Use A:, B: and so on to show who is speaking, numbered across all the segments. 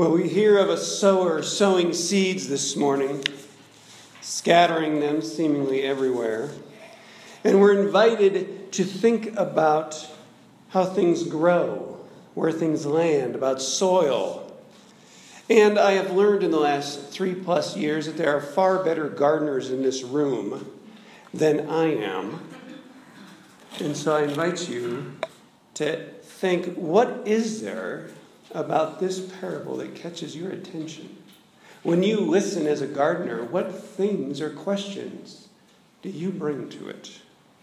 A: Well, we hear of a sower sowing seeds this morning, scattering them seemingly everywhere. And we're invited to think about how things grow, where things land, about soil. And I have learned in the last 3+ years that there are far better gardeners in this room than I am. And so I invite you to think, what is there about this parable that catches your attention? When you listen as a gardener, what things or questions do you bring to it?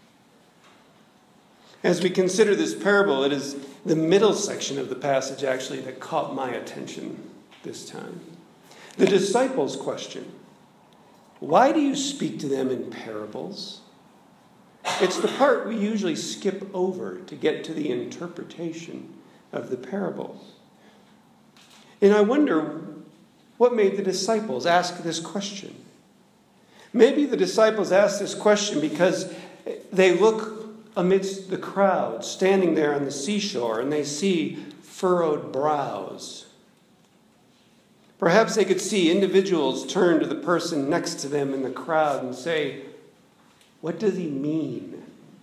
A: As we consider this parable, it is the middle section of the passage actually that caught my attention this time. The disciples' question, why do you speak to them in parables? It's the part we usually skip over to get to the interpretation of the parables. And I wonder what made the disciples ask this question. Maybe the disciples asked this question because they look amidst the crowd standing there on the seashore and they see furrowed brows. Perhaps they could see individuals turn to the person next to them in the crowd and say, "What does he mean?"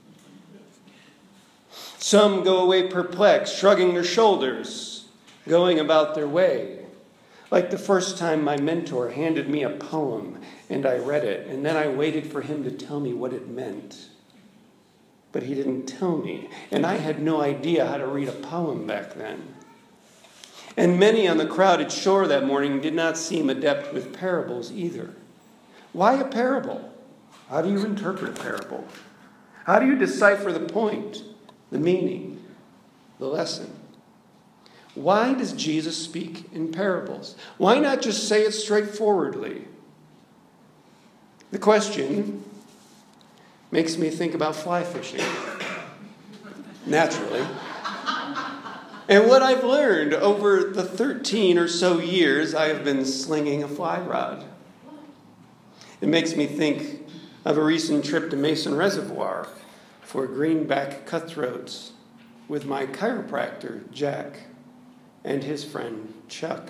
A: Some go away perplexed, shrugging their shoulders, going about their way. Like the first time my mentor handed me a poem and I read it, and then I waited for him to tell me what it meant. But he didn't tell me, and I had no idea how to read a poem back then. And many on the crowded shore that morning did not seem adept with parables either. Why a parable? How do you interpret a parable? How do you decipher the point, the meaning, the lesson? Why does Jesus speak in parables? Why not just say it straightforwardly? The question makes me think about fly fishing, naturally. And what I've learned over the 13 or so years I have been slinging a fly rod. It makes me think of a recent trip to Mason Reservoir for greenback cutthroats with my chiropractor, Jack, and his friend, Chuck.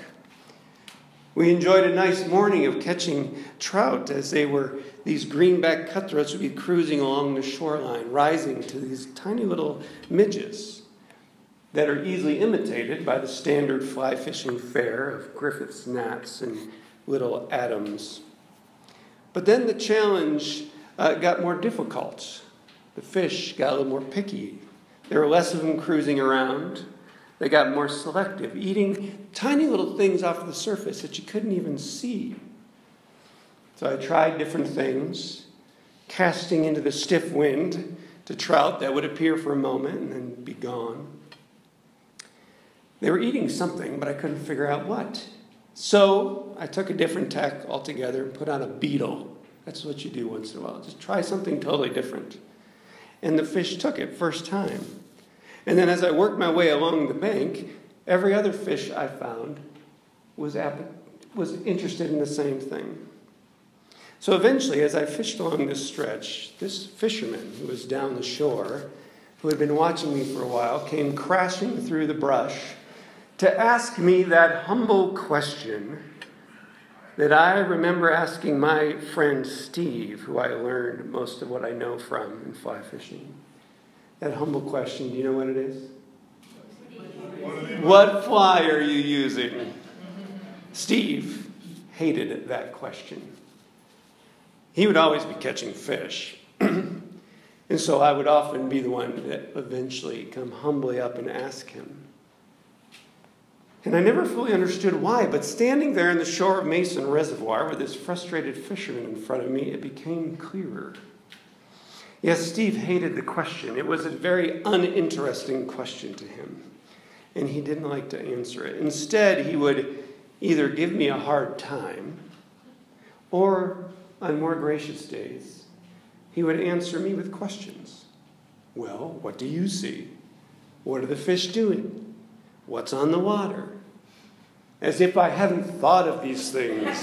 A: We enjoyed a nice morning of catching trout as these greenback cutthroats would be cruising along the shoreline, rising to these tiny little midges that are easily imitated by the standard fly fishing fare of Griffith's gnats and little Adams. But then the challenge got more difficult. The fish got a little more picky. There were less of them cruising around. They got more selective, eating tiny little things off the surface that you couldn't even see. So I tried different things, casting into the stiff wind to trout that would appear for a moment and then be gone. They were eating something, but I couldn't figure out what. So I took a different tack altogether and put on a beetle. That's what you do once in a while. Just try something totally different. And the fish took it first time. And then as I worked my way along the bank, every other fish I found was interested in the same thing. So eventually, as I fished along this stretch, this fisherman who was down the shore, who had been watching me for a while, came crashing through the brush to ask me that humble question that I remember asking my friend Steve, who I learned most of what I know from in fly fishing. That humble question, do you know what it is? What fly are you using? Steve hated that question. He would always be catching fish. And so I would often be the one that eventually come humbly up and ask him. And I never fully understood why, but standing there on the shore of Mason Reservoir with this frustrated fisherman in front of me, it became clearer. Yes, Steve hated the question. It was a very uninteresting question to him, and he didn't like to answer it. Instead, he would either give me a hard time, or on more gracious days, he would answer me with questions. Well, what do you see? What are the fish doing? What's on the water? As if I hadn't thought of these things.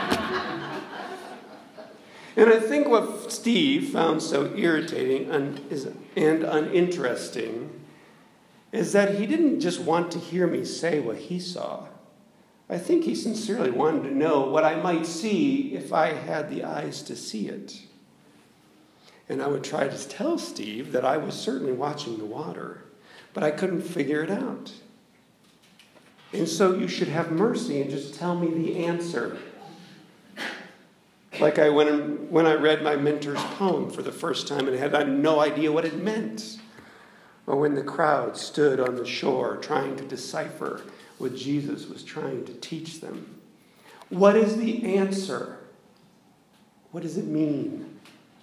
A: And I think what Steve found so irritating and uninteresting is that he didn't just want to hear me say what he saw, I think he sincerely wanted to know what I might see if I had the eyes to see it. And I would try to tell Steve that I was certainly watching the water, but I couldn't figure it out. And so you should have mercy and just tell me the answer. Like when I read my mentor's poem for the first time and had no idea what it meant. Or when the crowd stood on the shore trying to decipher what Jesus was trying to teach them. What is the answer? What does it mean?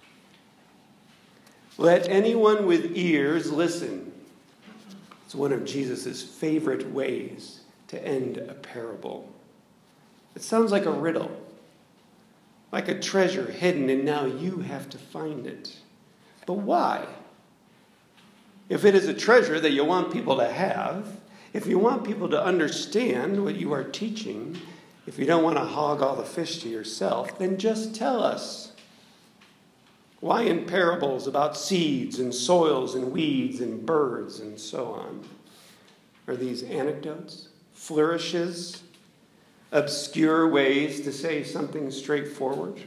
A: Let anyone with ears listen. It's one of Jesus' favorite ways to end a parable. It sounds like a riddle, like a treasure hidden, and now you have to find it. But why? If it is a treasure that you want people to have, if you want people to understand what you are teaching, if you don't want to hog all the fish to yourself, then just tell us. Why in parables about seeds and soils and weeds and birds and so on? Are these anecdotes, flourishes, obscure ways to say something straightforward?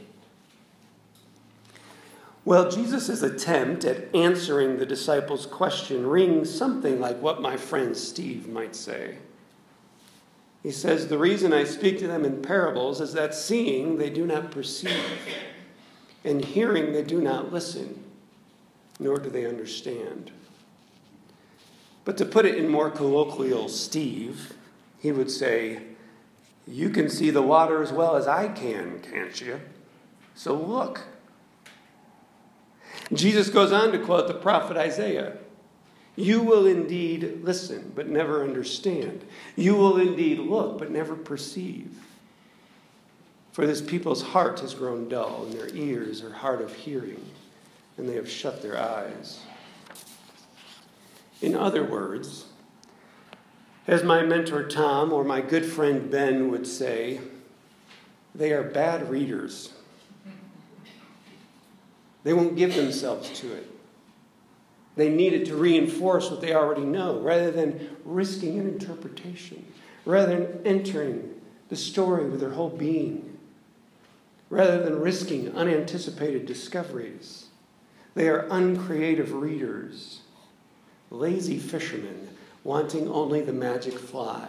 A: Well, Jesus' attempt at answering the disciples' question rings something like what my friend Steve might say. He says, the reason I speak to them in parables is that seeing they do not perceive, and hearing they do not listen, nor do they understand. But to put it in more colloquial Steve, he would say, you can see the water as well as I can, can't you? So look. Jesus goes on to quote the prophet Isaiah. You will indeed listen, but never understand. You will indeed look, but never perceive. For this people's heart has grown dull, and their ears are hard of hearing, and they have shut their eyes. In other words, as my mentor Tom or my good friend Ben would say, they are bad readers. They won't give themselves to it. They need it to reinforce what they already know, rather than risking an interpretation, rather than entering the story with their whole being, rather than risking unanticipated discoveries. They are uncreative readers, lazy fishermen wanting only the magic fly.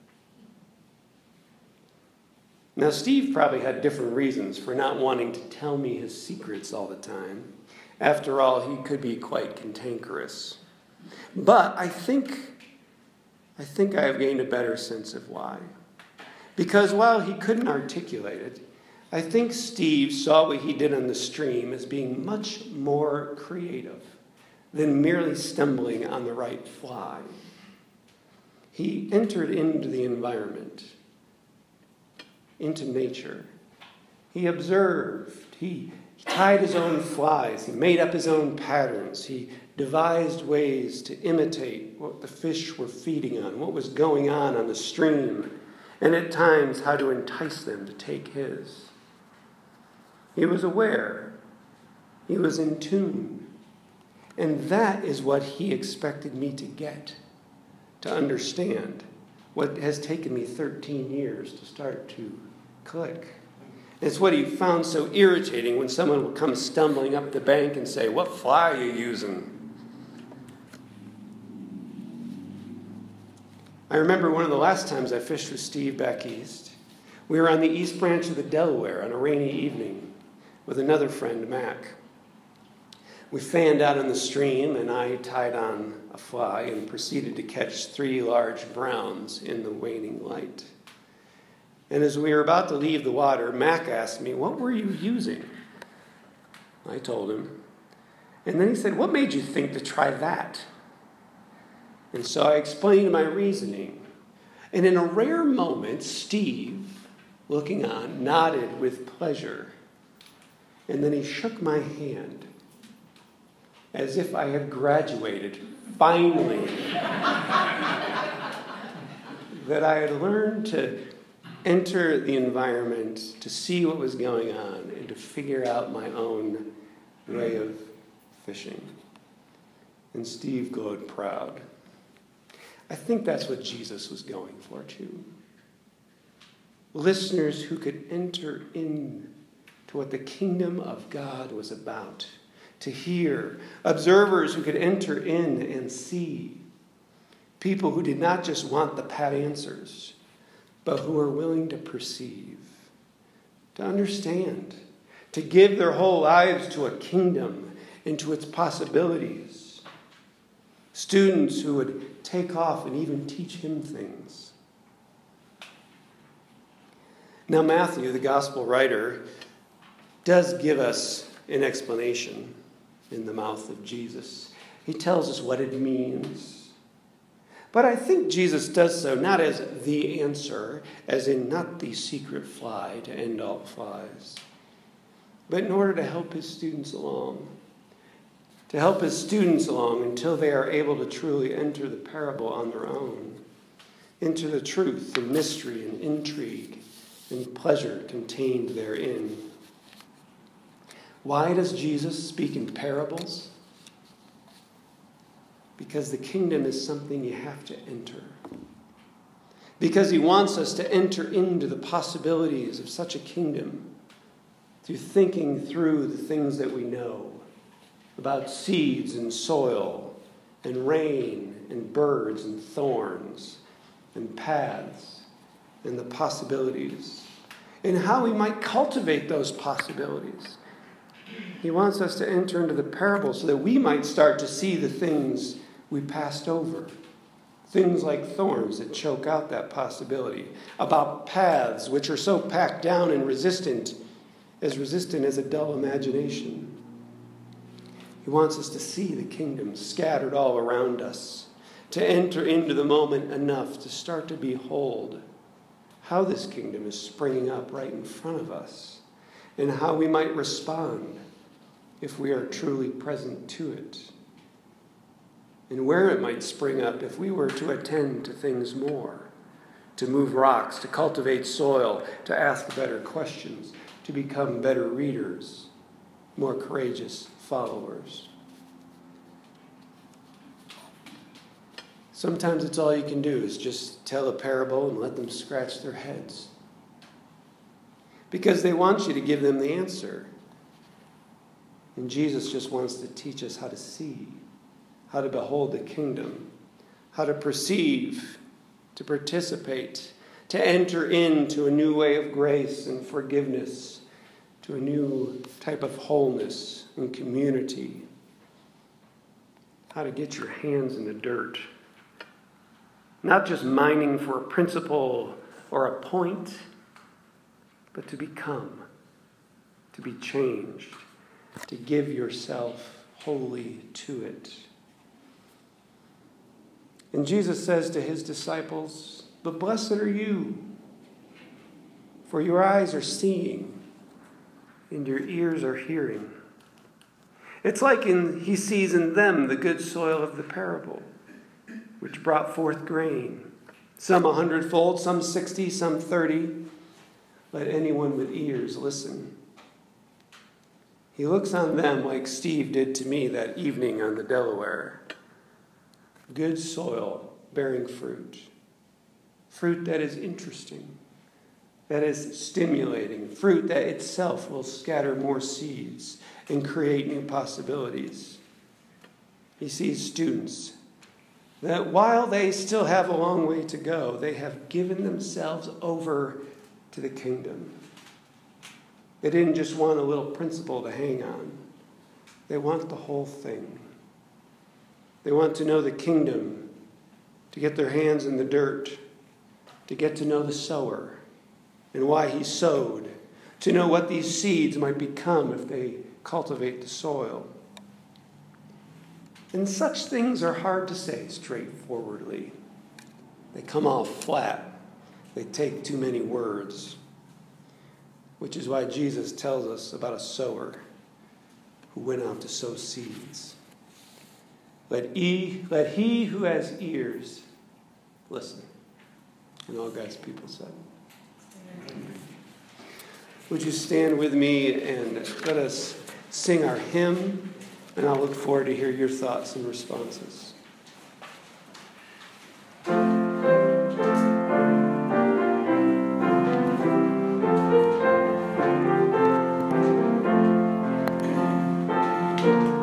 A: Now, Steve probably had different reasons for not wanting to tell me his secrets all the time. After all, he could be quite cantankerous. But I think I have gained a better sense of why. Because while he couldn't articulate it, I think Steve saw what he did on the stream as being much more creative than merely stumbling on the right fly. He entered into the environment, into nature. He observed. He tied his own flies. He made up his own patterns. He devised ways to imitate what the fish were feeding on, what was going on the stream, and at times how to entice them to take his. He was aware. He was in tune. And that is what he expected me to get, to understand what has taken me 13 years to start to click. It's what he found so irritating when someone would come stumbling up the bank and say, "What fly are you using?" I remember one of the last times I fished with Steve back east. We were on the east branch of the Delaware on a rainy evening with another friend, Mac. We fanned out in the stream, and I tied on a fly and proceeded to catch 3 large browns in the waning light. And as we were about to leave the water, Mac asked me, "What were you using?" I told him. And then he said, "What made you think to try that?" And so I explained my reasoning. And in a rare moment, Steve, looking on, nodded with pleasure. And then he shook my hand as if I had graduated, finally. That I had learned to enter the environment, to see what was going on, and to figure out my own way of fishing. And Steve glowed proud. I think that's what Jesus was going for, too. listeners who could enter in to what the kingdom of God was about, to hear, observers who could enter in and see, people who did not just want the pat answers, but who are willing to perceive, to understand, to give their whole lives to a kingdom and to its possibilities. Students who would take off and even teach him things. Now Matthew, the gospel writer, does give us an explanation in the mouth of Jesus. He tells us what it means. But I think Jesus does so not as the answer, as in not the secret fly to end all flies, but in order to help his students along. To help his students along until they are able to truly enter the parable on their own, into the truth and mystery and intrigue and pleasure contained therein. Why does Jesus speak in parables? Because the kingdom is something you have to enter. Because he wants us to enter into the possibilities of such a kingdom through thinking through the things that we know about seeds and soil and rain and birds and thorns and paths and the possibilities and how we might cultivate those possibilities. He wants us to enter into the parable so that we might start to see the things we passed over. Things like thorns that choke out that possibility. About paths which are so packed down and resistant as a dull imagination. He wants us to see the kingdom scattered all around us. To enter into the moment enough to start to behold how this kingdom is springing up right in front of us. And how we might respond if we are truly present to it. And where it might spring up if we were to attend to things more, to move rocks, to cultivate soil, to ask better questions, to become better readers, more courageous followers. Sometimes it's all you can do is just tell a parable and let them scratch their heads. Because they want you to give them the answer. And Jesus just wants to teach us how to see, how to behold the kingdom, how to perceive, to participate, to enter into a new way of grace and forgiveness, to a new type of wholeness and community, how to get your hands in the dirt, not just mining for a principle or a point, but to become, to be changed, to give yourself wholly to it. And Jesus says to his disciples, "But blessed are you, for your eyes are seeing and your ears are hearing." It's like he sees in them the good soil of the parable, which brought forth grain, some 100-fold, some 60, some 30. Let anyone with ears listen. He looks on them like Steve did to me that evening on the Delaware. Good soil bearing fruit. Fruit that is interesting, that is stimulating. Fruit that itself will scatter more seeds and create new possibilities. He sees students that while they still have a long way to go, they have given themselves over to the kingdom. They didn't just want a little principle to hang on. They want the whole thing. They want to know the kingdom, to get their hands in the dirt, to get to know the sower and why he sowed, to know what these seeds might become if they cultivate the soil. And such things are hard to say straightforwardly. They come off flat. They take too many words. Which is why Jesus tells us about a sower who went out to sow seeds. Let he who has ears listen. And all God's people said. Amen. Would you stand with me and let us sing our hymn, and I'll look forward to hear your thoughts and responses. you.